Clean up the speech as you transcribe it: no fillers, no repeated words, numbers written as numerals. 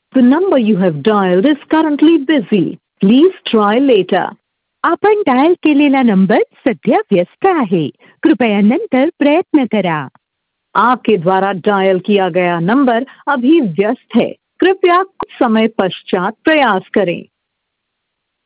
The number you have dialed is currently busy. Please try later. आपण dial केलेला number सध्या व्यस्त आहे. कृपया नंतर प्रयत्न करा. आपके द्वारा डायल किया गया नंबर अभी व्यस्त है. कृपया कुछ समय पश्चात प्रयास करें.